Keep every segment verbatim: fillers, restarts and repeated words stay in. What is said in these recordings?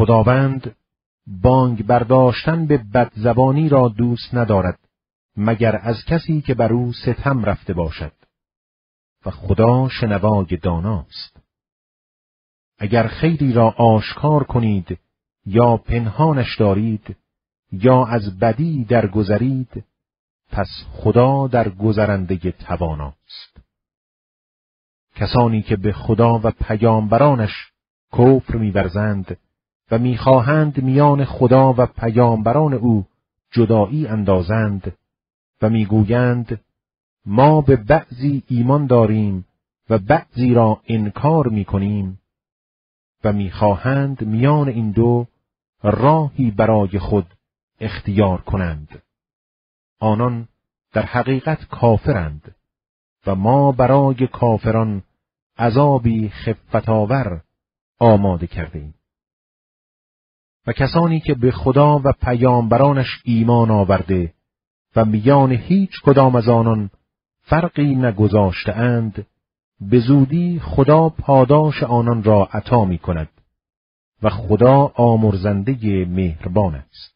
خداوند بانگ برداشتن به بدزبانی را دوست ندارد مگر از کسی که بر او ستم رفته باشد و خدا شنوای داناست. اگر خیری را آشکار کنید یا پنهانش دارید یا از بدی درگذرید، پس خدا در گذرنده تواناست. کسانی که به خدا و پیامبرانش کفر می‌ورزند و می‌خواهند میان خدا و پیامبران او جدایی اندازند و می‌گویند ما به بعضی ایمان داریم و بعضی را انکار می‌کنیم و می‌خواهند میان این دو راهی برای خود اختیار کنند، آنان در حقیقت کافرند و ما برای کافران عذابی خفت‌آور آماده کردیم. و کسانی که به خدا و پیامبرانش ایمان آورده و میان هیچ کدام از آنان فرقی نگذاشته‌اند، به زودی خدا پاداش آنان را عطا می کند و خدا آمرزنده مهربان است.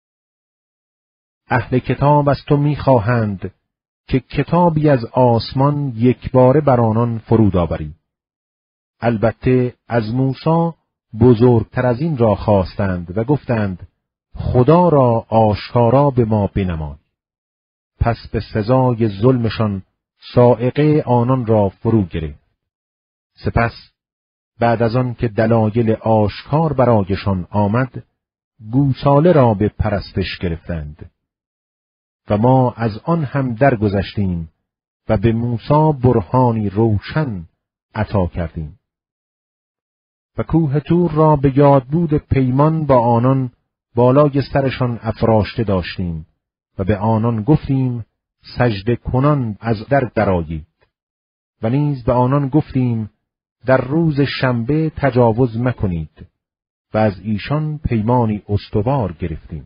اهل کتاب از تو می خواهند که کتابی از آسمان یکباره بر آنان فرود آوری. البته از موسی بزرگتر از این را خواستند و گفتند خدا را آشکارا به ما بنمای. پس به سزای ظلمشان صاعقه آنان را فرو گرفت. سپس بعد از آن که دلایل آشکار برایشان آمد، گوساله را به پرستش گرفتند. و ما از آن هم درگذشتیم و به موسی برهانی روشن عطا کردیم. و کوه طور را به یادبود پیمان با آنان بالای سرشان افراشته داشتیم و به آنان گفتیم سجده کنان از در درآیید. و نیز به آنان گفتیم در روز شنبه تجاوز مکنید و از ایشان پیمانی استوار گرفتیم.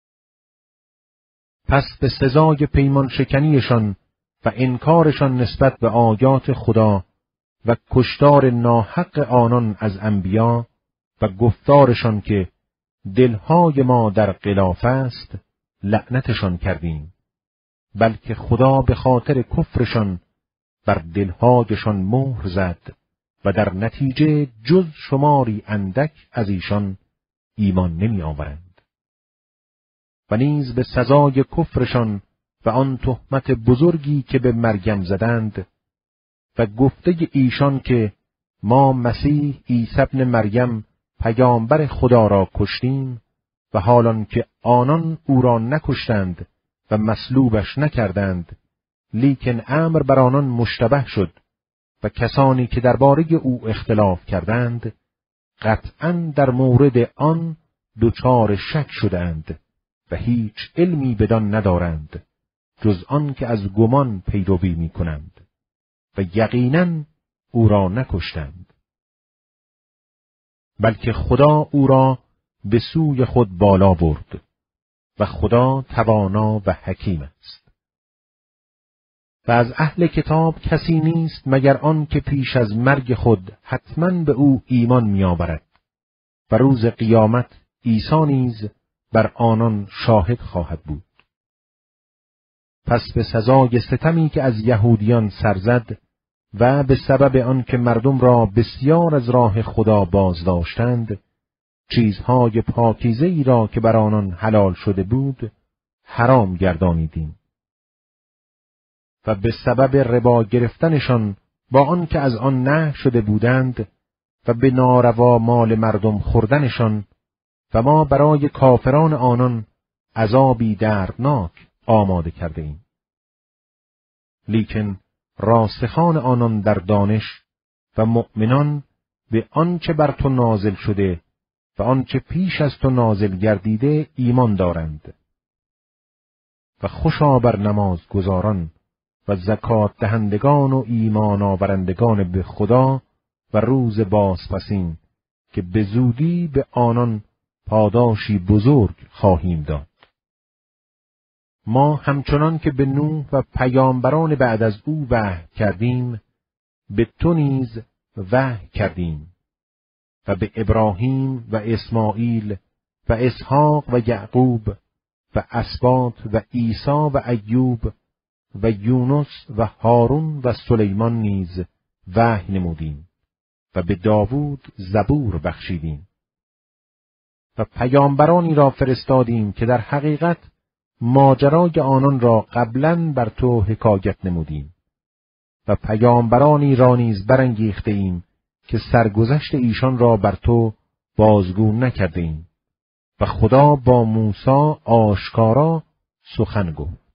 پس به سزای پیمان شکنیشان و انکارشان نسبت به آیات خدا و کشتار ناحق آنان از انبیا و گفتارشان که دلهای ما در غلاف است، لعنتشان کردیم، بلکه خدا به خاطر کفرشان بر دلهایشان مهر زد و در نتیجه جز شماری اندک از ایشان ایمان نمی آورند. و نیز به سزای کفرشان و آن تهمت بزرگی که به مریم زدند و گفته ایشان که ما مسیح عیسی ابن مریم پیامبر خدا را کشتیم و حالان که آنان او را نکشتند و مصلوبش نکردند، لیکن امر بر آنان مشتبه شد و کسانی که درباره او اختلاف کردند قطعاً در مورد آن دچار شک شدند و هیچ علمی بدان ندارند جز آن که از گمان پیروی می کنند و یقیناً او را نکشتند، بلکه خدا او را به سوی خود بالا برد و خدا توانا و حکیم است. و از اهل کتاب کسی نیست مگر آن که پیش از مرگ خود حتماً به او ایمان می آورد و روز قیامت عیسی نیز بر آنان شاهد خواهد بود. پس به سزای ستمی که از یهودیان سر زد و به سبب آن که مردم را بسیار از راه خدا بازداشتند، چیزهای پاکیزه ای را که بر آنان حلال شده بود حرام گردانیدیم. و به سبب ربا گرفتنشان با آن که از آن نهی شده بودند و به ناروا مال مردم خوردنشان، و ما برای کافران آنان عذابی دردناک آماده کرده ایم. لیکن راسخان آنان در دانش و مؤمنان به آنچه بر تو نازل شده و آنچه پیش از تو نازل گردیده ایمان دارند. و خوشا بر نماز گزاران و زکات دهندگان و ایمان آورندگان به خدا و روز بازپسین که به زودی به آنان پاداشی بزرگ خواهیم داد. ما همچنان که به نوح و پیامبران بعد از او وحی کردیم، به تو نیز وحی کردیم و به ابراهیم و اسماعیل و اسحاق و یعقوب و اسباط و عیسی و ایوب و یونس و هارون و سلیمان نیز وحی نمودیم و به داوود زبور بخشیدیم و پیامبرانی را فرستادیم که در حقیقت ماجرای آنان را قبلاً بر تو حکایت نمودیم و پیامبرانی را نیز برانگیخته ایم که سرگذشت ایشان را بر تو بازگو نکرده ایم و خدا با موسی آشکارا سخن گفت.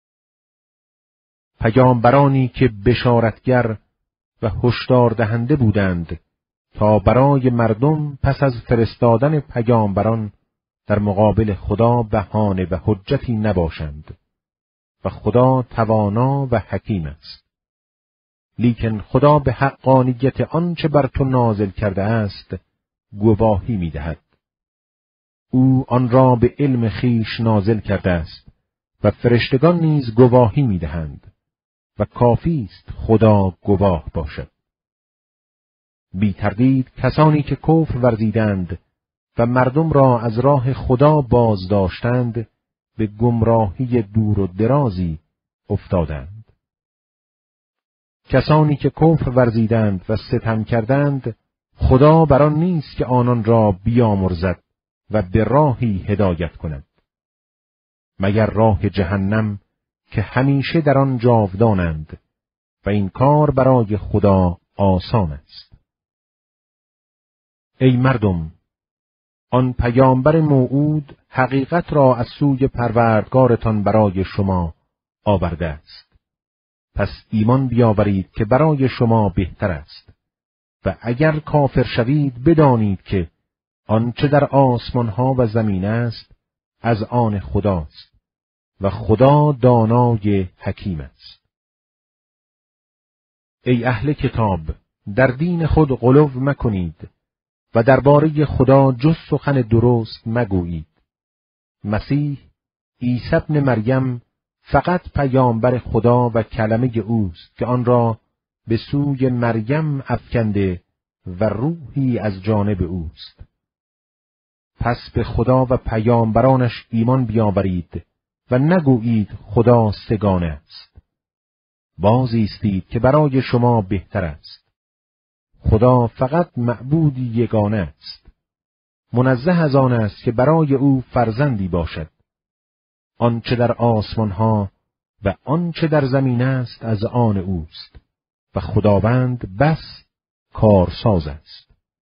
پیامبرانی که بشارتگر و هشدار دهنده بودند تا برای مردم پس از فرستادن پیامبران در مقابل خدا بهانه و حجتی نباشند و خدا توانا و حکیم است. لیکن خدا به حقانیت آنچه بر تو نازل کرده است گواهی می‌دهد. او آن را به علم خیش نازل کرده است و فرشتگان نیز گواهی می‌دهند و کافی است خدا گواه باشد. بی تردید کسانی که کفر ورزیدند و مردم را از راه خدا باز داشتند به گمراهی دور و درازی افتادند. کسانی که کفر ورزیدند و ستم کردند خدا بر آن نیست که آنان را بیامرزد و به راهی هدایت کند مگر راه جهنم که همیشه در آن جاودانند و این کار برای خدا آسان است. ای مردم، آن پیامبر موعود حقیقت را از سوی پروردگارتان برای شما آورده است. پس ایمان بیاورید که برای شما بهتر است و اگر کافر شوید بدانید که آنچه در آسمانها و زمین است از آن خداست و خدا دانای حکیم است. ای اهل کتاب، در دین خود غلو مکنید و درباره خدا جز سخن درست مگویید. مسیح عیسی ابن مریم فقط پیامبر خدا و کلمه اوست که آن را به سوی مریم افکنده و روحی از جانب اوست. پس به خدا و پیامبرانش ایمان بیاورید و نگویید خدا سگانه است. باز ایستید که برای شما بهتر است. خدا فقط معبودی یگانه است. منزه از آن است که برای او فرزندی باشد. آنچه در آسمانها و آنچه در زمین است از آن اوست و خداوند بس کارساز است.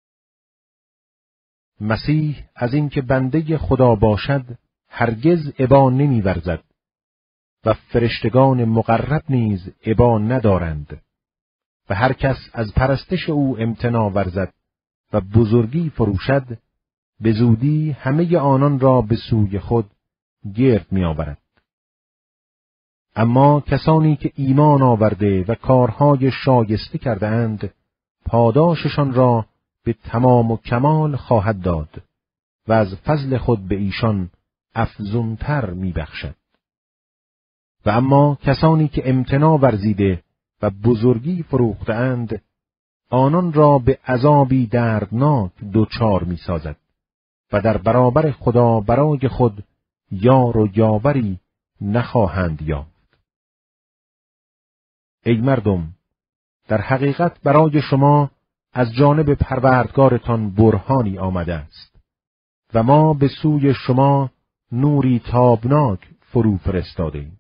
مسیح از اینکه بنده خدا باشد هرگز ابا نمی ورزد و فرشتگان مقرب نیز ابا ندارند و هر کس از پرستش او امتناع ورزد و بزرگی فروشد به زودی همه آنان را به سوی خود گرد می آورد. اما کسانی که ایمان آورده و کارهای شایسته کرده اند پاداششان را به تمام و کمال خواهد داد و از فضل خود به ایشان افزونتر می بخشد. و اما کسانی که امتناع ورزیده و بزرگی فروخته اند آنان را به عذابی دردناک دوچار می سازد و در برابر خدا برای خود یار و یاوری نخواهند یافت. ای مردم، در حقیقت برای شما از جانب پروردگارتان برهانی آمده است و ما به سوی شما نوری تابناک فرو فرستادیم.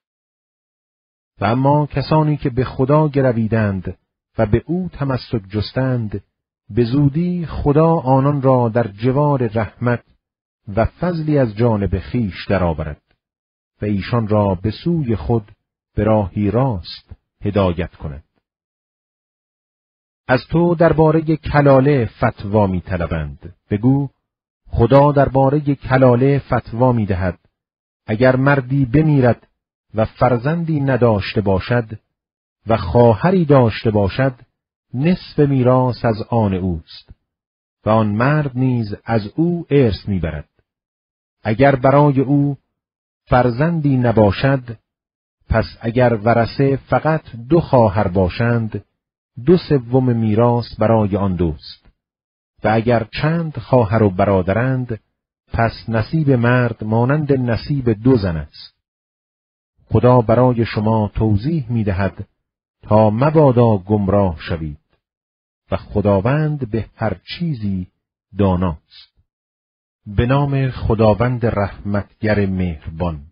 و اما کسانی که به خدا گرویدند و به او تمسک جستند به زودی خدا آنان را در جوار رحمت و فضلی از جانب خیش درآورد و ایشان را به سوی خود به راهی راست هدایت کند. از تو درباره کلاله فتوا می طلبند. بگو خدا درباره کلاله فتوا می دهد اگر مردی بمیرد و فرزندی نداشته باشد و خواهری داشته باشد نصف میراث از آن اوست و آن مرد نیز از او ارث میبرد. اگر برای او فرزندی نباشد پس اگر ورثه فقط دو خواهر باشند دو سوم میراث برای آن دوست. و اگر چند خواهر و برادرند، پس نصیب مرد مانند نصیب دو زن است. خدا برای شما توضیح می‌دهد تا مبادا گمراه شوید و خداوند به هر چیزی داناست. به نام خداوند رحمتگر مهربان.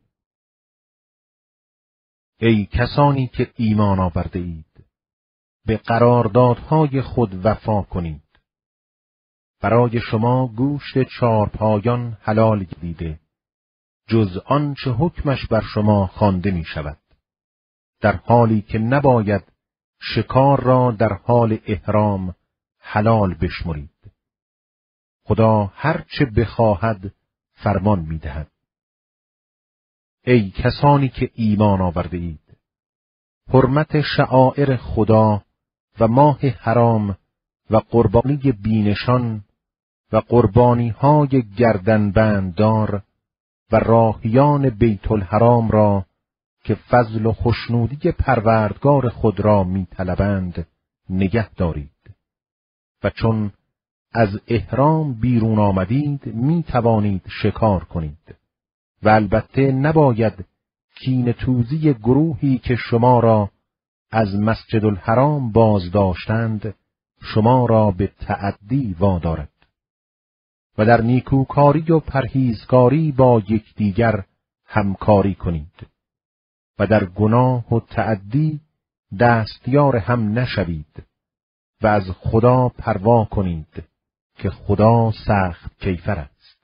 ای کسانی که ایمان آورده اید، به قراردادهای خود وفا کنید. برای شما گوشت چارپایان حلال گردیده، جز آنچه حکمش بر شما خوانده می شود، در حالی که نباید شکار را در حال احرام حلال بشمرید. خدا هر چه بخواهد فرمان می دهد. ای کسانی که ایمان آورده اید، حرمت شعائر خدا و ماه حرام و قربانی بینشان و قربانی های گردنبنددار و راهیان بیت الحرام را که فضل و خوشنودی پروردگار خود را می طلبند نگه دارید و چون از احرام بیرون آمدید می توانید شکار کنید و البته نباید کینه توزی گروهی که شما را از مسجد الحرام باز داشتند شما را به تعدی وادارد و در نیکوکاری و پرهیزکاری با یکدیگر همکاری کنید و در گناه و تعدی دستیار هم نشوید و از خدا پروا کنید که خدا سخت کیفر است.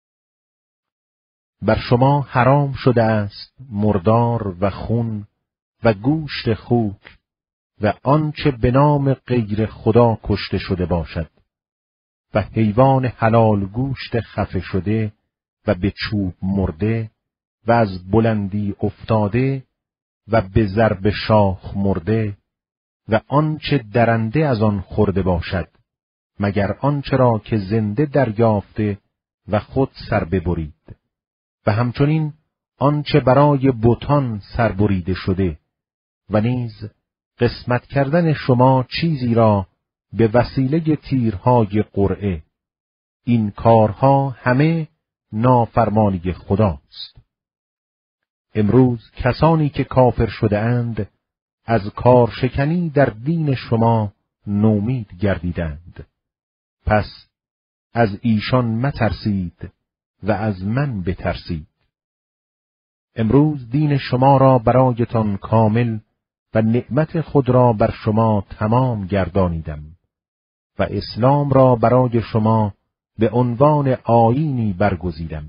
بر شما حرام شده است مردار و خون و گوشت خوک و آنچه به نام غیر خدا کشته شده باشد و حیوان حلال گوشت خفه شده و به چوب مرده و از بلندی افتاده و به ضرب شاخ مرده و آنچه درنده از آن خورده باشد مگر آنچه را که زنده دریافته و خود سر ببرید و همچنین آنچه برای بتان سربریده شده و نیز قسمت کردن شما چیزی را به وسیله تیرهای قرعه. این کارها همه نافرمانی خداست. امروز کسانی که کافر شده اند از کارشکنی در دین شما نومید گردیدند. پس از ایشان مترسید و از من بترسید. امروز دین شما را برایتان کامل و نعمت خود را بر شما تمام گردانیدم و اسلام را برای شما به عنوان آیینی برگزیدم.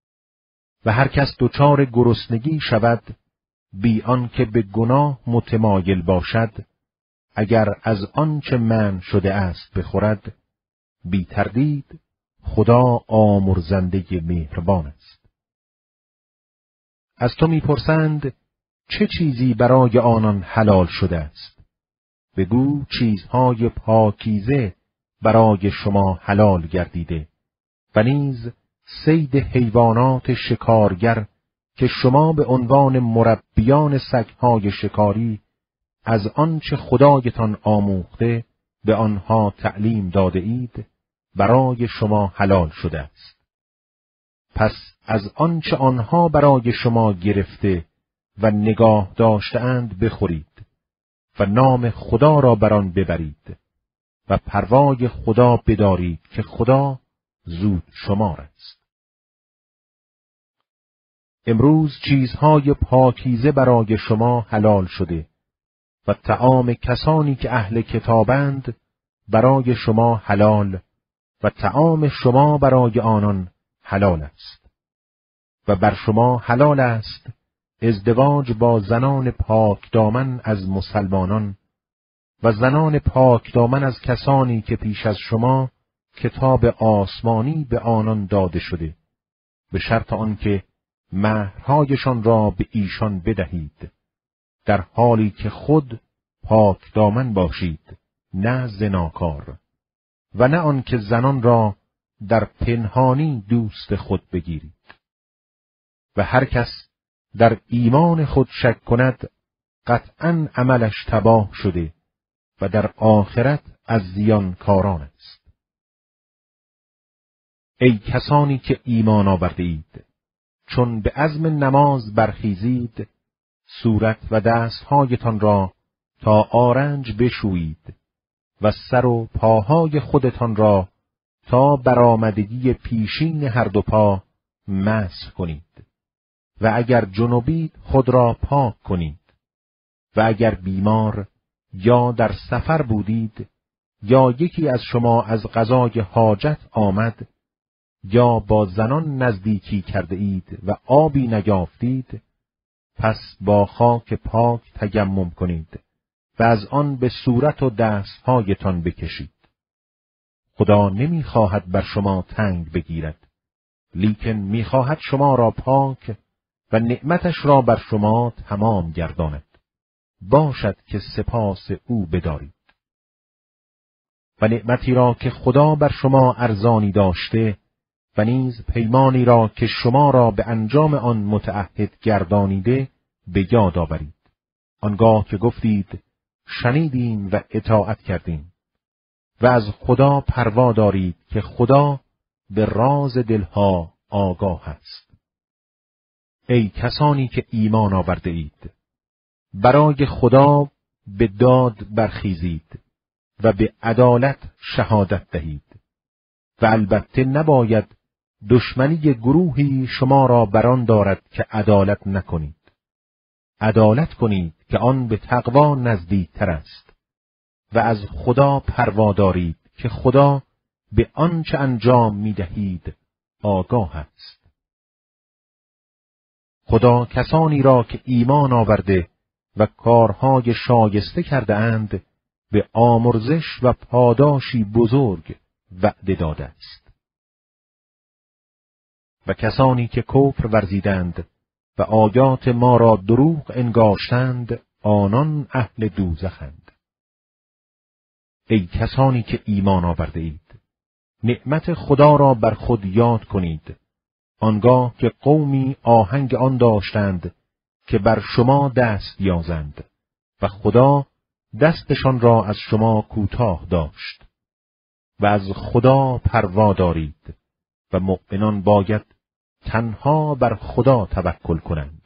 و هر کس دچار گرسنگی شود بی آنکه به گناه متمایل باشد، اگر از آنچه منع شده است بخورد، بی تردید خدا آمرزنده مهربان است. از تو میپرسند چه چیزی برای آنان حلال شده است؟ بگو چیزهای پاکیزه برای شما حلال گردیده و نیز صید حیوانات شکارگر که شما به عنوان مربیان سگهای شکاری از آنچه خدایتان آموخته به آنها تعلیم داده اید برای شما حلال شده است. پس از آنچه آنها برای شما گرفته و نگاه داشته‌اند بخورید و نام خدا را بر آن ببرید و پروای خدا بدارید که خدا زود شمار است. امروز چیزهای پاکیزه برای شما حلال شده و طعام کسانی که اهل کتابند برای شما حلال و طعام شما برای آنان حلال است. و بر شما حلال است ازدواج با زنان پاک دامن از مسلمانان و زنان پاک دامن از کسانی که پیش از شما کتاب آسمانی به آنان داده شده، به شرط آنکه مهرهایشان را به ایشان بدهید، در حالی که خود پاک دامن باشید، نه زناکار، و نه آنکه زنان را در پنهانی دوست خود بگیرید. و هر کس در ایمان خود شک کند قطعاً عملش تباه شده و در آخرت از زیانکاران است. ای کسانی که ایمان آورده اید، چون به عزم نماز برخیزید، صورت و دستهایتان را تا آرنج بشویید و سر و پاهای خودتان را تا برآمدگی پیشین هر دو پا مسح کنید و اگر جنبید خود را پاک کنید و اگر بیمار یا در سفر بودید یا یکی از شما از قضای حاجت آمد یا با زنان نزدیکی کرده اید و آبی نیافتید، پس با خاک پاک تیمم کنید و از آن به صورت و دستهایتان بکشید. خدا نمیخواهد بر شما تنگ بگیرد، لیکن میخواهد شما را پاک و نعمتش را بر شما تمام گرداند. باشد که سپاس او بدارید. و نعمتی را که خدا بر شما ارزانی داشته و نیز پیمانی را که شما را به انجام آن متعهد گردانیده به یاد آورید. آنگاه که گفتید شنیدیم و اطاعت کردیم و از خدا پروا دارید که خدا به راز دلها آگاه است. ای کسانی که ایمان آورده اید، برای خدا به داد برخیزید و به عدالت شهادت دهید و البته نباید دشمنی گروهی شما را بران دارد که عدالت نکنید. عدالت کنید که آن به تقوا نزدیکتر است و از خدا پروا دارید که خدا به آنچه انجام می‌دهید آگاه است. خدا کسانی را که ایمان آورده و کارهای شایسته کرده اند به آمرزش و پاداشی بزرگ وعده داده است. و کسانی که کفر ورزیدند و آیات ما را دروغ انگاشتند، آنان اهل دوزخند. ای کسانی که ایمان آورده اید، نعمت خدا را بر خود یاد کنید، آنگاه که قومی آهنگ آن داشتند که بر شما دست یازند و خدا دستشان را از شما کوتاه داشت. و از خدا پروا دارید و مؤمنان باید تنها بر خدا توکل کنند.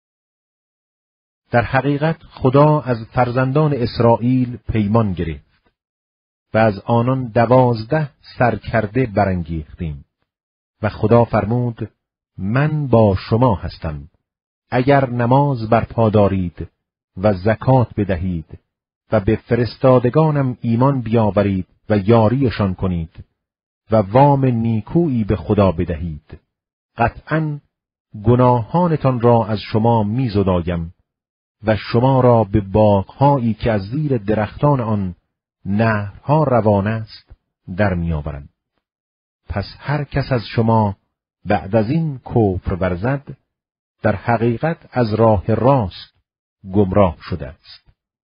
در حقیقت خدا از فرزندان اسرائیل پیمان گرفت و از آنان دوازده سرکرده برانگیختیم و خدا فرمود من با شما هستم اگر نماز برپا دارید و زکات بدهید و به فرستادگانم ایمان بیاورید و یاریشان کنید و وام نیکویی به خدا بدهید، قطعاً گناهانتان را از شما می‌زدایم و شما را به باغ‌هایی که از زیر درختان آن نهرها روان است در می‌آورم. پس هر کس از شما بعد از این کفر ورزد، در حقیقت از راه راست گمراه شده است.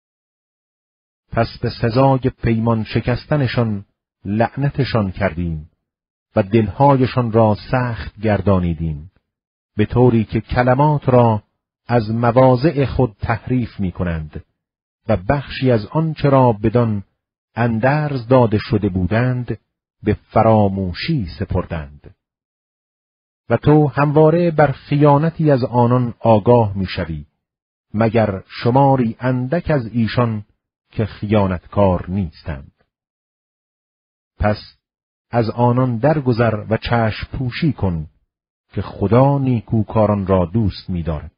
پس به سزای پیمان شکستنشان لعنتشان کردیم و دلهایشان را سخت گردانیدیم، به طوری که کلمات را از مواضع خود تحریف می کنند و بخشی از آنچه را بدان اندرز داده شده بودند به فراموشی سپردند. و تو همواره بر خیانتی از آنان آگاه می شوی، مگر شماری اندک از ایشان که خیانتکار نیستند. پس از آنان درگذر و چشم پوشی کن که خدا نیکوکاران را دوست می دارد.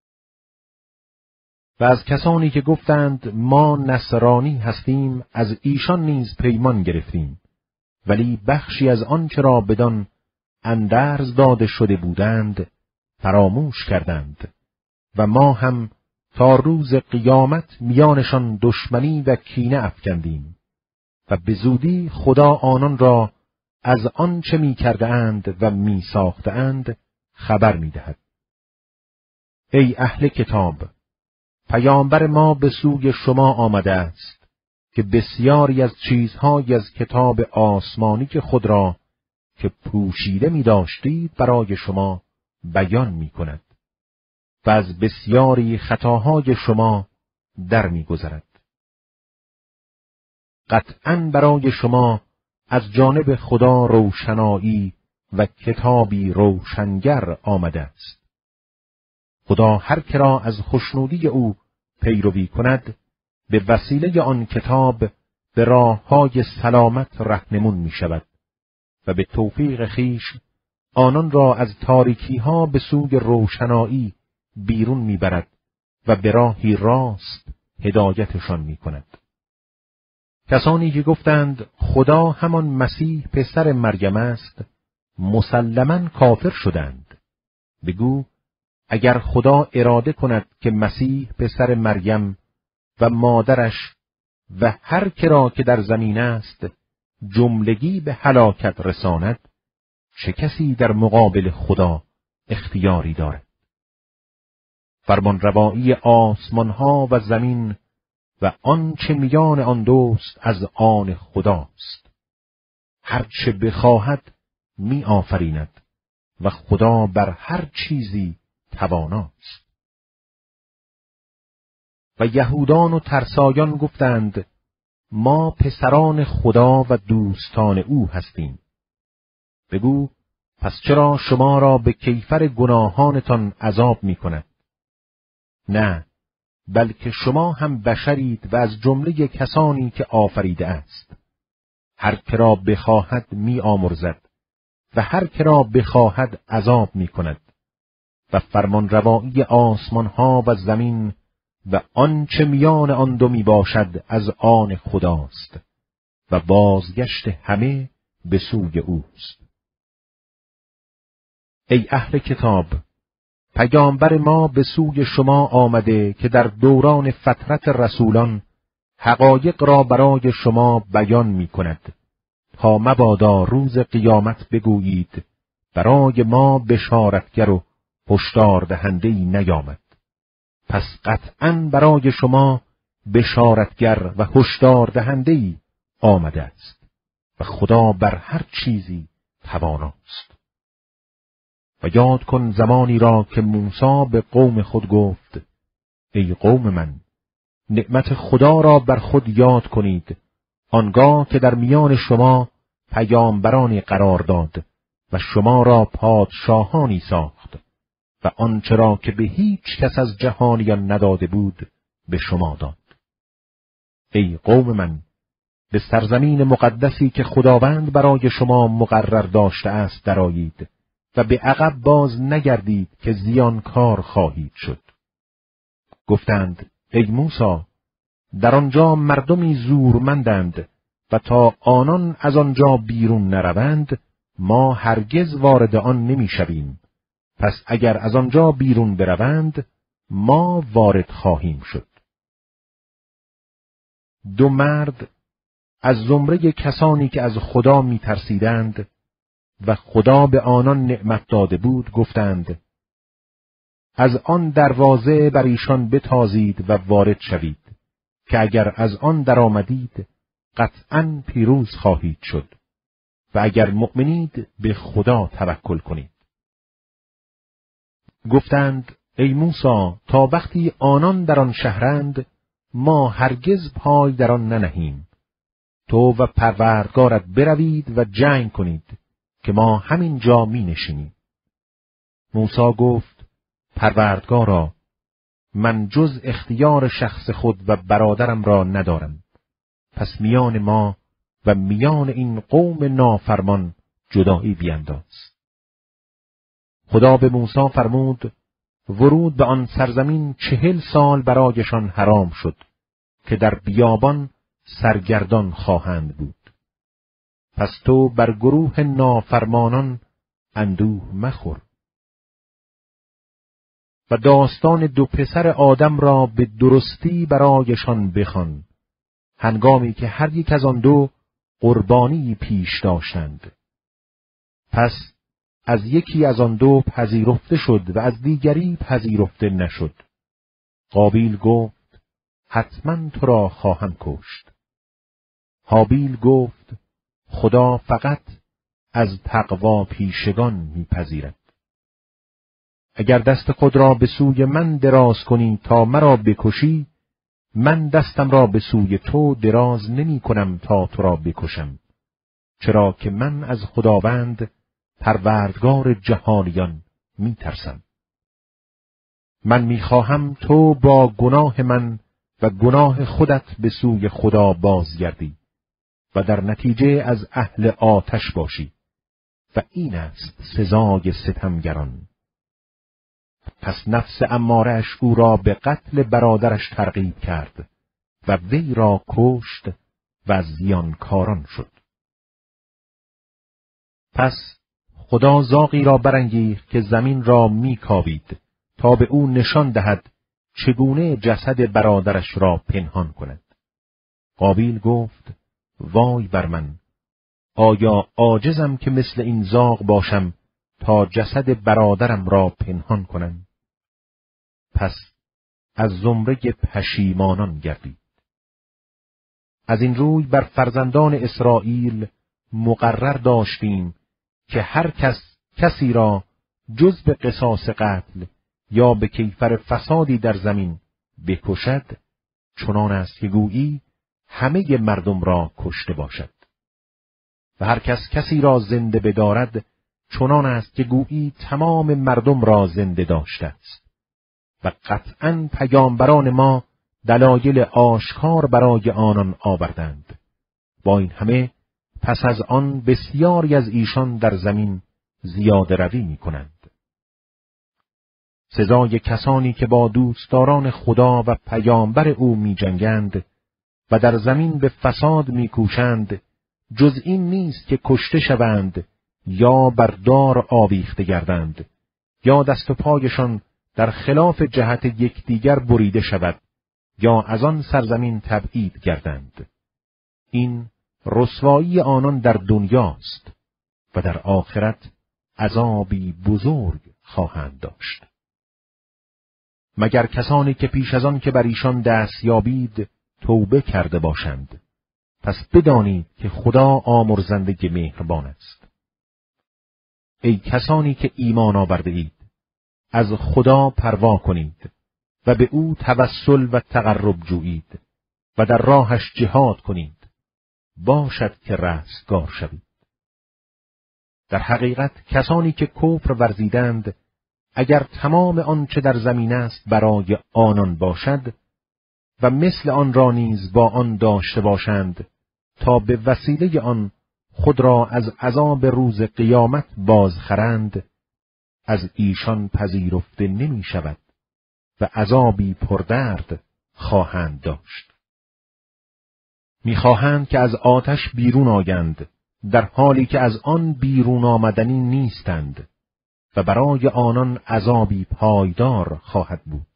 و از کسانی که گفتند ما نصرانی هستیم، از ایشان نیز پیمان گرفتیم، ولی بخشی از آنچه را بدان اندرز داده شده بودند فراموش کردند و ما هم تا روز قیامت میانشان دشمنی و کینه افکندیم و به زودی خدا آنان را از آنچه می کرده اند و می ساخته اند خبر می دهد. ای اهل کتاب، پیامبر ما به سوی شما آمده است که بسیاری از چیزهای از کتاب آسمانی که خود را که پوشیده می داشتید برای شما بیان می کند و از بسیاری خطاهای شما در می گذرد. قطعاً برای شما از جانب خدا روشنایی و کتابی روشنگر آمده است. خدا هر که را از خوشنودی او پیروی کند، به وسیله آن کتاب به راه‌های سلامت رهنمون می شود و به توفیق خیش آنان را از تاریکی‌ها به سوی روشنایی بیرون می برد و به راهی راست هدایتشان می کند. کسانی که گفتند خدا همان مسیح پسر مریم است، مسلماً کافر شدند. بگو اگر خدا اراده کند که مسیح پسر مریم و مادرش و هر که را که در زمین است جملگی به هلاکت رساند، چه کسی در مقابل خدا اختیاری دارد؟ فرمانروایی آسمانها و زمین و آنچه میان آن دوست از آن خداست. هر چه بخواهد می آفریند و خدا بر هر چیزی تواناست. و یهودان و ترسایان گفتند ما پسران خدا و دوستان او هستیم. بگو پس چرا شما را به کیفر گناهانتان عذاب می کند؟ نه، بلکه شما هم بشرید و از جمله کسانی که آفریده است. هر که را بخواهد می آمرزد و هر که را بخواهد عذاب می کند و فرمانروایی آسمان ها و زمین و آنچه میان آن دو می باشد از آن خداست و بازگشت همه به سوی اوست. ای اهل کتاب، پیامبر ما به سوی شما آمده که در دوران فترت رسولان حقایق را برای شما بیان می کند تا مبادا روز قیامت بگویید برای ما بشارتگر و هشدار دهنده‌ای نیامد. پس قطعاً برای شما بشارتگر و هشدار دهنده‌ای آمده است و خدا بر هر چیزی تواناست. و یاد کن زمانی را که موسی به قوم خود گفت ای قوم من، نعمت خدا را بر خود یاد کنید آنگاه که در میان شما پیامبرانی قرار داد و شما را پادشاهانی ساخت و آنچه را که به هیچ کس از جهانیان نداده بود به شما داد. ای قوم من، به سرزمین مقدسی که خداوند برای شما مقرر داشته است درآیید و به عقب باز نگردید که زیانکار خواهید شد. گفتند ای موسی، در آنجا مردمی زورمندند و تا آنان از آنجا بیرون نروند ما هرگز وارد آن نمیشویم. پس اگر از آنجا بیرون بروند ما وارد خواهیم شد. دو مرد از زمره کسانی که از خدا میترسیدند و خدا به آنان نعمت داده بود گفتند از آن دروازه بر ایشان بتازید و وارد شوید که اگر از آن درآمدید قطعاً پیروز خواهید شد و اگر مؤمنید به خدا توکل کنید. گفتند ای موسی، تا وقتی آنان در آن شهرند ما هرگز پای در آن ننهیم. تو و پروردگارت بروید و جنگ کنید که ما همین جا می نشینیم. موسی گفت پروردگارا، من جز اختیار شخص خود و برادرم را ندارم، پس میان ما و میان این قوم نافرمان جدایی بینداز. خدا به موسی فرمود ورود به آن سرزمین چهل سال برایشان حرام شد که در بیابان سرگردان خواهند بود. پس تو بر گروه نافرمانان اندوه مخور. و داستان دو پسر آدم را به درستی برایشان بخوان، هنگامی که هر یک از آن دو قربانی پیش داشتند. پس از یکی از آن دو پذیرفته شد و از دیگری پذیرفته نشد. قابیل گفت حتما تو را خواهم کشت. هابیل گفت خدا فقط از تقوا پیشگان میپذیرد. اگر دست خود را به سوی من دراز کنی تا مرا بکشی، من دستم را به سوی تو دراز نمی کنم تا تو را بکشم، چرا که من از خداوند پروردگار جهانیان می ترسم. من می خواهم تو با گناه من و گناه خودت به سوی خدا بازگردی و در نتیجه از اهل آتش باشی و این است سزای ستمگران. پس نفس اماره‌اش او را به قتل برادرش ترغیب کرد و وی را کشت و از زیانکاران شد. پس خدا زاغی را برانگیخت که زمین را میکاوید تا به او نشان دهد چگونه جسد برادرش را پنهان کند. قابیل گفت: وای بر من، آیا عاجزم که مثل این زاغ باشم تا جسد برادرم را پنهان کنم؟ پس از زمره پشیمانان گردید. از این روی بر فرزندان اسرائیل مقرر داشتیم که هر کس کسی را جز به قصاص قتل یا به کیفر فسادی در زمین بکشد، چنان است که گویی همه مردم را کشته باشد. و هر کس کسی را زنده بدارد، چنان است که گویی تمام مردم را زنده داشته است. و قطعاً پیامبران ما دلایل آشکار برای آنان آوردند. با این همه پس از آن بسیاری از ایشان در زمین زیاده روی می کنند. سزای کسانی که با دوستداران خدا و پیامبر او می جنگند و در زمین به فساد می کوشند، جز این نیست که کشته شوند یا بر دار آویخته گردند یا دست و پایشان در خلاف جهت یکدیگر بریده شود یا از آن سرزمین تبعید گردند. این رسوایی آنان در دنیاست و در آخرت عذابی بزرگ خواهند داشت. مگر کسانی که پیش از آن که بر ایشان دست یابید توبه کرده باشند، پس بدانید که خدا آمرزنده مهربان است. ای کسانی که ایمان آورده اید، از خدا پروا کنید و به او توسل و تقرب جویید و در راهش جهاد کنید، باشد که رستگار شوید. در حقیقت کسانی که کفر ورزیدند، اگر تمام آنچه در زمین است برای آنان باشد و مثل آن را نیز با آن داشته باشند تا به وسیله آن خود را از عذاب روز قیامت بازخرند، از ایشان پذیرفته نمی شود و عذابی پردرد خواهند داشت. می‌خواهند که از آتش بیرون آیند، در حالی که از آن بیرون آمدنی نیستند و برای آنان عذابی پایدار خواهد بود.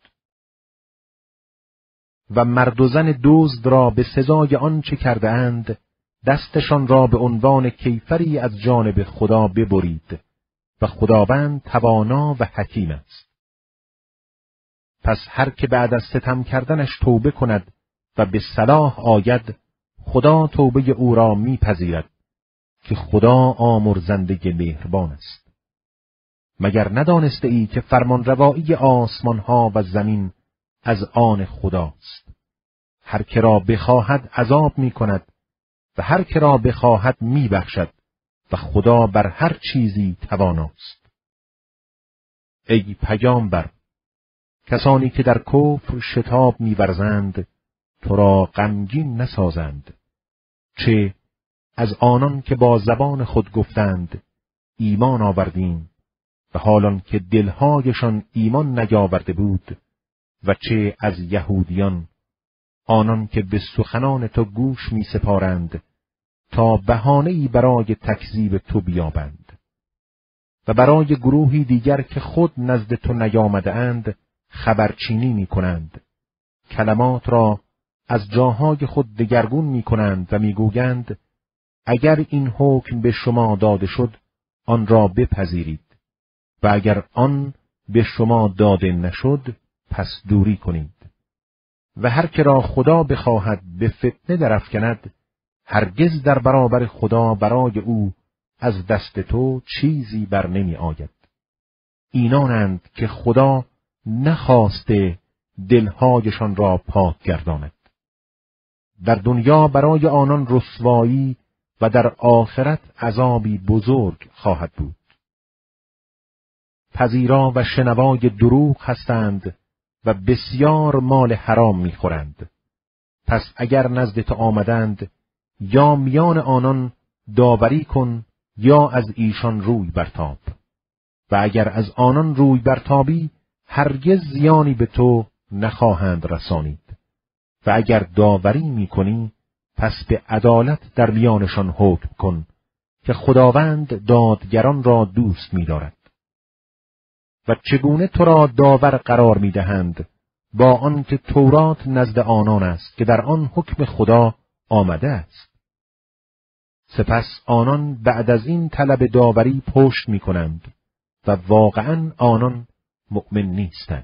و مرد و زن دزد را به سزای آنچه کرده اند، دستشان را به عنوان کیفری از جانب خدا ببرید و خداوند توانا و حکیم است. پس هر که بعد از ستم کردنش توبه کند و به صلاح آید، خدا توبه او را میپذیرد که خدا آمرزنده مهربان است. مگر ندانسته ای که فرمانروایی آسمان ها و زمین از آن خداست؟ هر که را بخواهد عذاب می کند و هر که را بخواهد می بخشد و خدا بر هر چیزی تواناست. ای پیامبر، کسانی که در کفر شتاب می ورزند تو را غمگین نسازند، چه از آنان که با زبان خود گفتند ایمان آوردیم و حالان که دلهایشان ایمان نیاورده بود، و چه از یهودیان، آنان که به سخنان تو گوش می سپارند تا بهانه‌ای برای تکذیب تو بیابند، و برای گروهی دیگر که خود نزد تو نیامده اند خبرچینی می کنند، کلمات را از جاهای خود دگرگون می کنند و می گویند اگر این حکم به شما داده شد آن را بپذیرید و اگر آن به شما داده نشد پس دوری کنید. و هر که را خدا بخواهد به فتنه درافکند، هرگز در برابر خدا برای او از دست تو چیزی بر نمی آید. اینانند که خدا نخواسته دلهایشان را پاک گرداند. در دنیا برای آنان رسوایی و در آخرت عذابی بزرگ خواهد بود. پذیرا و شنوای دروغ هستند و بسیار مال حرام میخورند. پس اگر نزد تو آمدند، یا میان آنان داوری کن یا از ایشان روی برتاب. و اگر از آنان روی برتابی، هرگز زیانی به تو نخواهند رسانید. و اگر داوری میکنی، پس به عدالت در میانشان حکم کن که خداوند دادگران را دوست می‌دارد. و چگونه تو را داور قرار می‌دهند با آنکه تورات نزد آنان است که در آن حکم خدا آمده است؟ سپس آنان بعد از این طلب داوری پشت می‌کنند و واقعاً آنان مؤمن نیستند.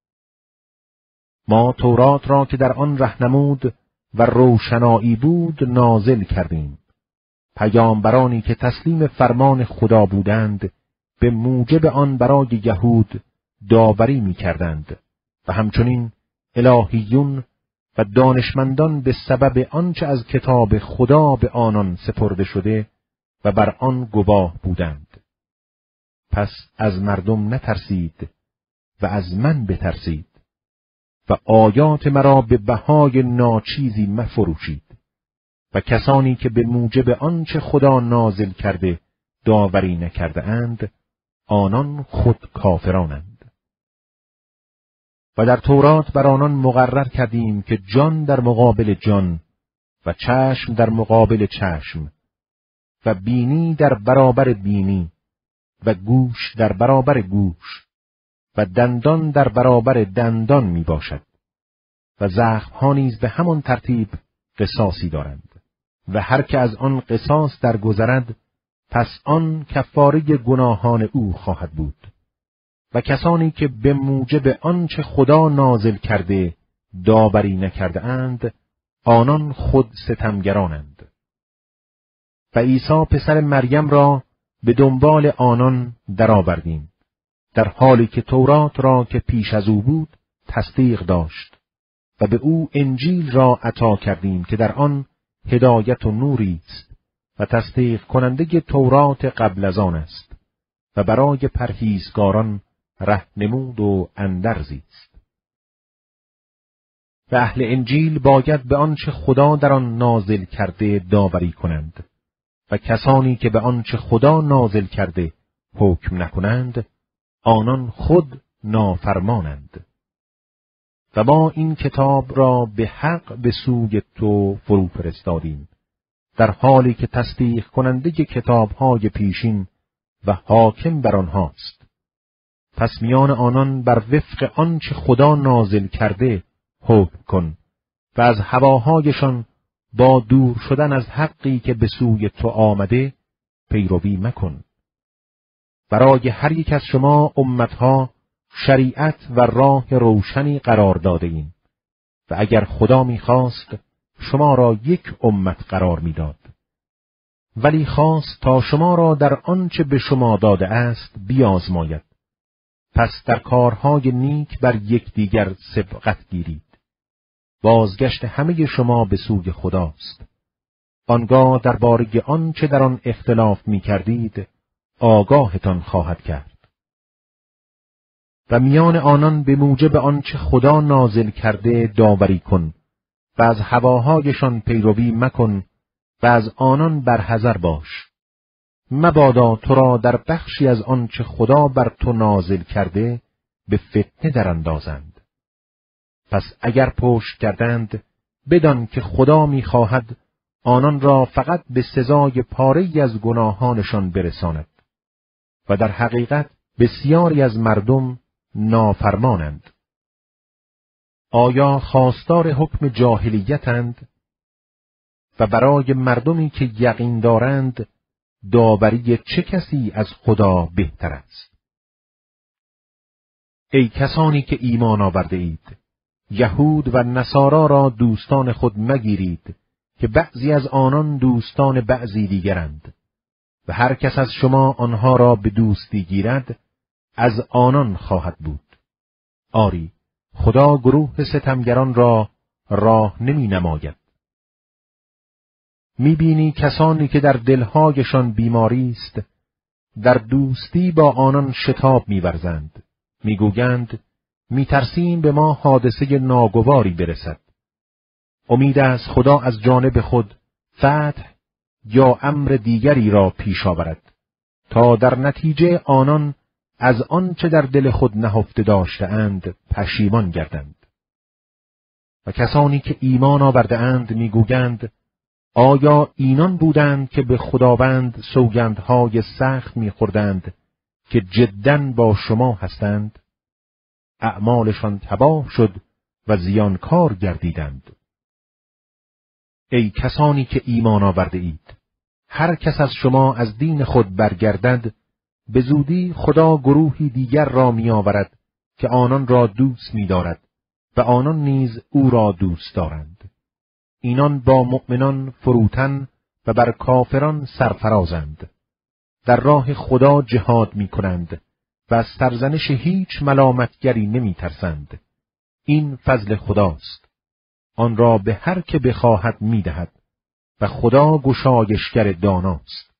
ما تورات را که در آن رهنمود و روشنایی بود نازل کردیم. پیامبرانی که تسلیم فرمان خدا بودند به موجب آن برای یهود داوری می کردند و همچنین الهیون و دانشمندان به سبب آنچه از کتاب خدا به آنان سپرده شده و بر آن گواه بودند. پس از مردم نترسید و از من بترسید و آیات مرا به بهای ناچیزی مفروشید. و کسانی که به موجب آنچه خدا نازل کرده داوری نکرده اند، آنان خود کافرانند. و در تورات بر آنان مقرر کردیم که جان در مقابل جان و چشم در مقابل چشم و بینی در برابر بینی و گوش در برابر گوش و دندان در برابر دندان می باشد و زخم‌ها نیز به همان ترتیب قصاصی دارند. و هر که از آن قصاص درگذرد، پس آن کفاره گناهان او خواهد بود. و کسانی که به موجب آنچه خدا نازل کرده داوری نکرده اند، آنان خود ستمگرانند. و عیسی پسر مریم را به دنبال آنان درآوردیم، در حالی که تورات را که پیش از او بود تصدیق داشت و به او انجیل را عطا کردیم که در آن هدایت و نوری است و تصدیق کننده تورات قبل از آن است و برای پرهیزگاران رهنمود و اندرزی است. و اهل انجیل باید به آنچه خدا در آن نازل کرده داوری کنند و کسانی که به آنچه خدا نازل کرده حکم نکنند، آنان خود نافرمانند. و ما این کتاب را به حق به سوی تو فرو فرستادیم، در حالی که تصدیق کننده کتاب‌های پیشین و حاکم بر آنهاست. پس میان آنان بر وفق آنچه خدا نازل کرده حکم کن و از هواهایشان با دور شدن از حقی که به سوی تو آمده پیروی مکن. برای هر یک از شما امتها شریعت و راه روشنی قرار داده ایم و اگر خدا می‌خواست شما را یک امت قرار می‌داد، ولی خواست تا شما را در آنچه به شما داده است بیازماید. پس در کارهای نیک بر یکدیگر سبقت گیرید. بازگشت همه شما به سوی خداست. آنگاه درباره آنچه در آن اختلاف می‌کردید آگاهتان خواهد کرد. و میان آنان به موجب آنچه خدا نازل کرده داوری کن و از هواهایشان پیروی مکن و از آنان برحذر باش. مبادا تو را در بخشی از آنچه خدا بر تو نازل کرده به فتنه دراندازند. پس اگر پشت کردند، بدان که خدا می‌خواهد آنان را فقط به سزای پاره‌ای از گناهانشان برساند و در حقیقت بسیاری از مردم نافرمانند. آیا خواستار حکم جاهلیتند و برای مردمی که یقین دارند داوری چه کسی از خدا بهتر است؟ ای کسانی که ایمان آورده اید، یهود و نصارا را دوستان خود مگیرید که بعضی از آنان دوستان بعضی دیگرند و هر کس از شما آنها را به دوستی گیرد از آنان خواهد بود. آری، خدا گروه ستمگران را راه نمی نماید. می بینی کسانی که در دلهایشان بیماری است در دوستی با آنان شتاب می‌ورزند، می‌گویند می‌ترسیم به ما حادثه ناگواری برسد. امید است خدا از جانب خود فتح یا امر دیگری را پیش آورد تا در نتیجه آنان از آنچه در دل خود نهفته داشته‌اند پشیمان گردند. و کسانی که ایمان آورده اند می‌گویند آیا اینان بودند که به خداوند سوگندهای سخت می‌خوردند که جداً با شما هستند؟ اعمالشان تباه شد و زیانکار گردیدند. ای کسانی که ایمان آورده اید، هر کس از شما از دین خود برگردد، به زودی خدا گروهی دیگر را می آورد که آنان را دوست می دارد و آنان نیز او را دوست دارند. اینان با مؤمنان فروتن و بر کافران سرفرازند. در راه خدا جهاد می کنند و از سرزنش هیچ ملامتگری نمی ترسند. این فضل خداست. آن را به هر که بخواهد می دهد و خدا گشایشگر داناست.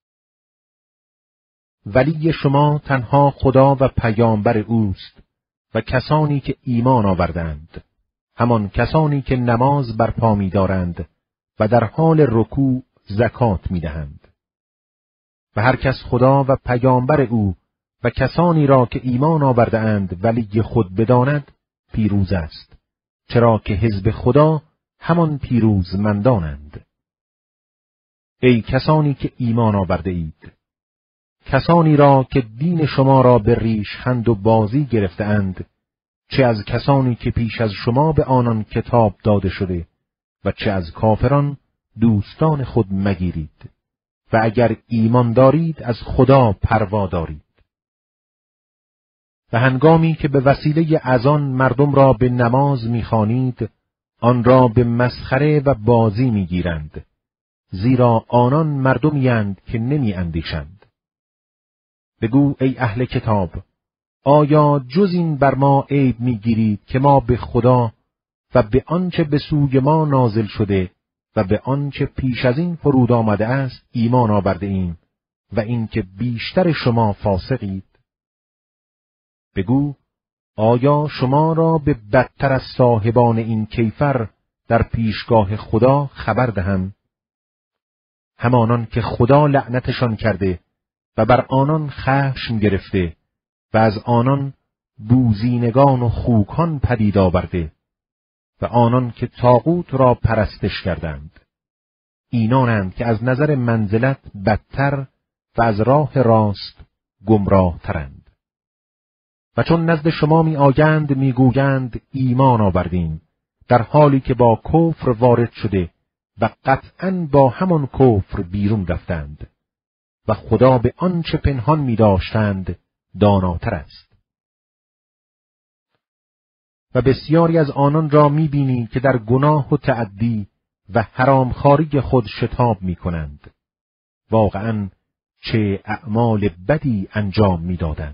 ولی شما تنها خدا و پیامبر اوست و کسانی که ایمان آوردند، همان کسانی که نماز برپا می دارند و در حال رکوع زکات می دهند. و هر کس خدا و پیامبر او و کسانی را که ایمان آورده اند ولی خود بداند پیروز است، چرا که حزب خدا همان پیروزمندانند. ای کسانی که ایمان آورده اید، کسانی را که دین شما را به ریشخند و بازی گرفته اند، چه از کسانی که پیش از شما به آنان کتاب داده شده و چه از کافران، دوستان خود مگیرید و اگر ایمان دارید از خدا پروا دارید. و هنگامی که به وسیله اذان مردم را به نماز می‌خوانید، آن را به مسخره و بازی می‌گیرند، زیرا آنان مردمی اند که نمی‌اندیشند. بگو ای اهل کتاب، آیا جز این بر ما عیب می‌گیرید که ما به خدا و به آنچه به سوی ما نازل شده و به آنچه پیش از این فرود آمده است ایمان آورده ایم و اینکه بیشتر شما فاسقید؟ بگو آیا شما را به بدتر از صاحبان این کیفر در پیشگاه خدا خبر دهم؟ همانان که خدا لعنتشان کرده و بر آنان خشم گرفته و از آنان بوزینگان و خوکان پدید آورده و آنان که طاغوت را پرستش کردند. اینانند که از نظر منزلت بدتر و از راه راست گمراه ترند. و چون نزد شما می آیند می گویند ایمان آوردیم، در حالی که با کفر وارد شده و قطعاً با همان کفر بیرون رفتند و خدا به آنچه پنهان می داشتند داناتر است. و بسیاری از آنان را می بینی که در گناه و تعدی و حرامخواری خود شتاب می کنند. واقعاً چه اعمال بدی انجام می دادند.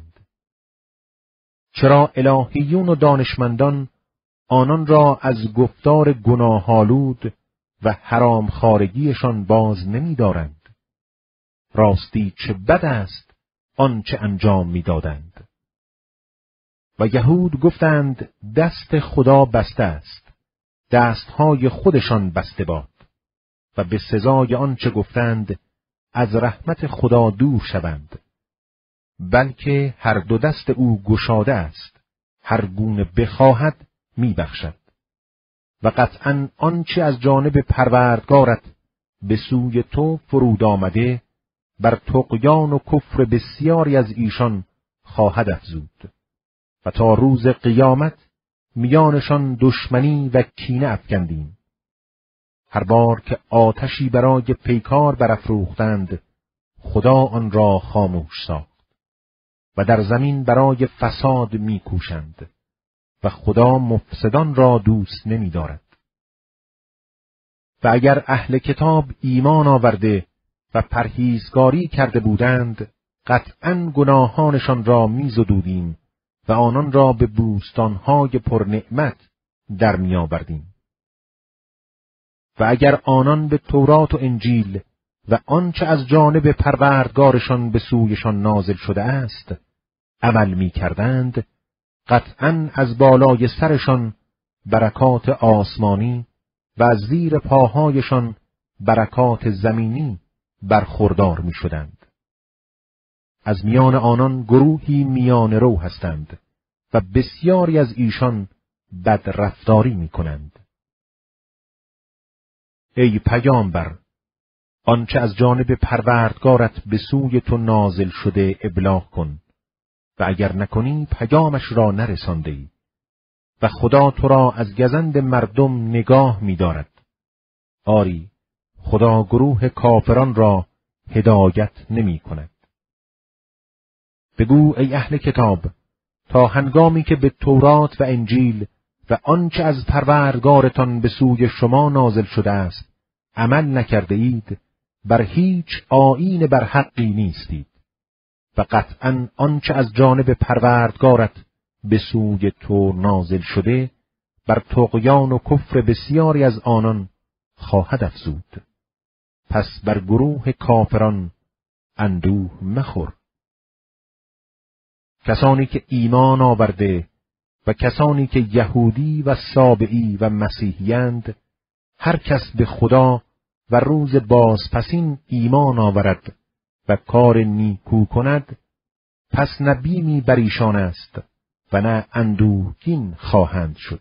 چرا الهیون و دانشمندان آنان را از گفتار گناه‌آلود و حرامخوارگیشان باز نمی دارند؟ راستی چه بد است آنچه انجام می دادند. و یهود گفتند دست خدا بسته است، دستهای خودشان بسته باد، و به سزای آنچه گفتند از رحمت خدا دور شوند. بلکه هر دو دست او گشاده است، هر گونه بخواهد می بخشد. و قطعاً آنچه از جانب پروردگارت به سوی تو فرود آمده بر طغیان و کفر بسیاری از ایشان خواهد افزود و تا روز قیامت میانشان دشمنی و کینه افکندیم. هر بار که آتشی برای پیکار برافروختند، خدا آن را خاموش ساخت و در زمین برای فساد میکوشند و خدا مفسدان را دوست نمی دارد. و اگر اهل کتاب ایمان آورده و پرهیزگاری کرده بودند، قطعاً گناهانشان را میزدودیم و آنان را به بوستانهای پرنعمت در میآوردیم. و اگر آنان به تورات و انجیل و آنچه از جانب پروردگارشان به سویشان نازل شده است عمل می کردند، قطعاً از بالای سرشان برکات آسمانی و از زیر پاهایشان برکات زمینی برخوردار می شدند. از میان آنان گروهی میان رو هستند و بسیاری از ایشان بد رفتاری می کنند. ای پیامبر، آنچه از جانب پروردگارت به سوی تو نازل شده ابلاغ کن و اگر نکنی پیامش را نرسانده‌ای و خدا تو را از گزند مردم نگاه می دارد. آری، خدا گروه کافران را هدایت نمی کند. بگو ای اهل کتاب، تا هنگامی که به تورات و انجیل و آنچه از پروردگارتان به سوی شما نازل شده است عمل نکرده اید، بر هیچ آیین بر حقی نیستید و قطعاً آنچه از جانب پروردگارت به سوی تو نازل شده بر طغیان و کفر بسیاری از آنان خواهد افزود. پس بر گروه کافران اندوه مخور. کسانی که ایمان آورده و کسانی که یهودی و سابعی و مسیحیند، هر کس به خدا و روز بازپسین ایمان آورد و کار نیکو کند، پس نه بیمی بر ایشان است و نه اندوهگین خواهند شد.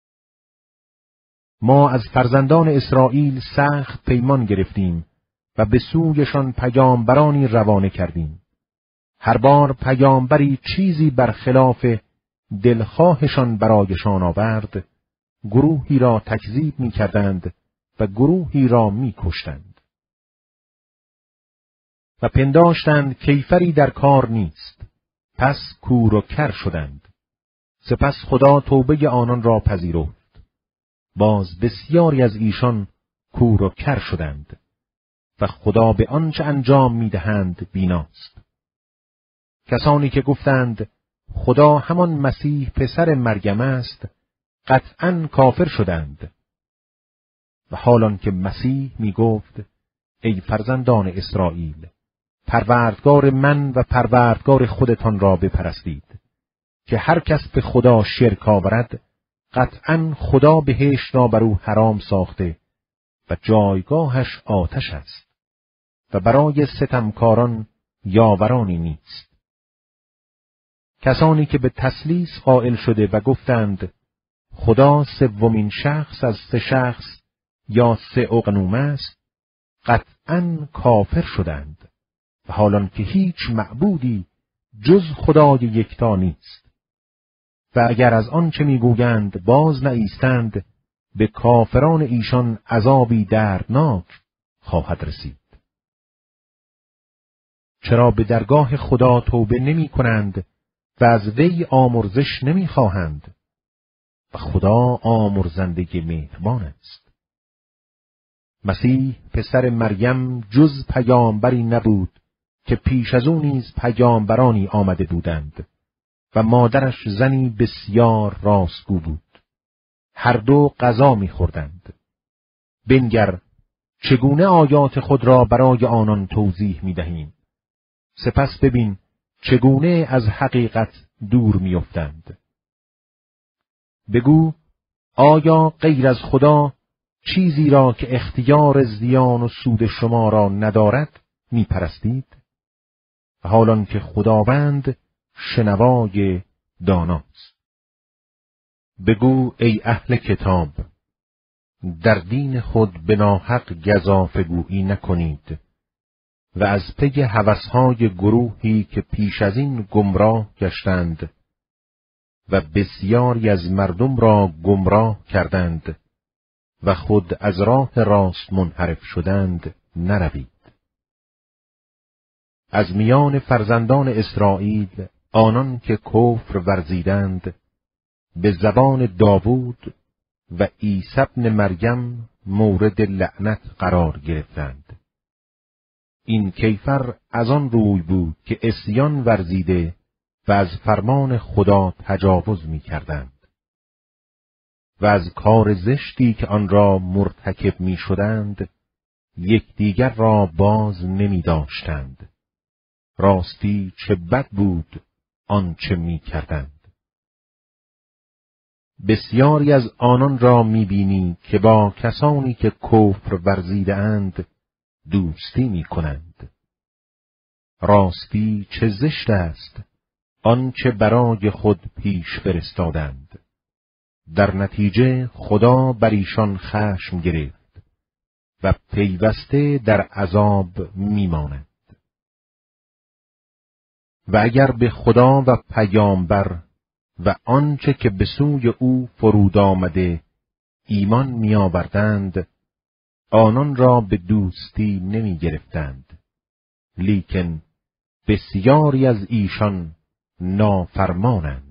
ما از فرزندان اسرائیل سخت پیمان گرفتیم و به سویشان پیامبرانی روانه کردیم. هر بار پیامبری چیزی برخلاف دلخواهشان برایشان آورد، گروهی را تکذیب می کردند و گروهی را می کشتند. و پنداشتند کیفری در کار نیست، پس کور و کر شدند. سپس خدا توبه آنان را پذیرفت. باز بسیاری از ایشان کور و کر شدند و خدا به آنچه انجام می دهند بیناست. کسانی که گفتند خدا همان مسیح پسر مریم است، قطعاً کافر شدند. و حالان که مسیح می گفت ای فرزندان اسرائیل، پروردگار من و پروردگار خودتان را بپرستید، که هر کس به خدا شرک آورد قطعاً خدا بهشت را بر او حرام ساخته و جایگاهش آتش است و برای ستمکاران یاورانی نیست. کسانی که به تثلیث قائل شده و گفتند خدا سومین شخص از سه شخص یا سه اقنوم است، قطعاً کافر شدند و حالان که هیچ معبودی جز خدای یکتا نیست. و اگر از آنچه میگویند باز نایستند، به کافران ایشان عذابی دردناک خواهد رسید. چرا به درگاه خدا توبه نمی کنند و از وی آمرزش نمی خواهند؟ و خدا آمرزنده مهربان است. مسیح پسر مریم جز پیامبری نبود که پیش از او نیز پیامبرانی آمده بودند و مادرش زنی بسیار راستگو بود. هر دو غذا می‌خوردند. بنگر چگونه آیات خود را برای آنان توضیح می‌دهیم. سپس ببین چگونه از حقیقت دور می‌افتند. بگو آیا غیر از خدا چیزی را که اختیار زیان و سود شما را ندارد می‌پرستید؟ حالان که خداوند شنوای داناست. بگو ای اهل کتاب، در دین خود به ناحق گزافه گویی نکنید و از پی هوسهای گروهی که پیش از این گمراه گشتند و بسیاری از مردم را گمراه کردند و خود از راه راست منحرف شدند نروید. از میان فرزندان اسرائیل آنان که کفر ورزیدند به زبان داوود و عیسی ابن مریم مورد لعنت قرار گرفتند. این کیفر از آن روی بود که عصیان ورزیده و از فرمان خدا تجاوز می کردند و از کار زشتی که آن را مرتکب می شدند یکدیگر را باز نمی داشتند. راستی چه بد بود آنچه می کردند. بسیاری از آنان را می بینی که با کسانی که کفر ورزیده اند دوستی می کنند. راستی چه زشت است آنچه برای خود پیش فرستادند. در نتیجه خدا بر ایشان خشم گرفت و پیوسته در عذاب میماند. و اگر به خدا و پیامبر و آنچه که به سوی او فرود آمده ایمان می‌آوردند، آنان را به دوستی نمی گرفتند، لیکن بسیاری از ایشان نافرمانند.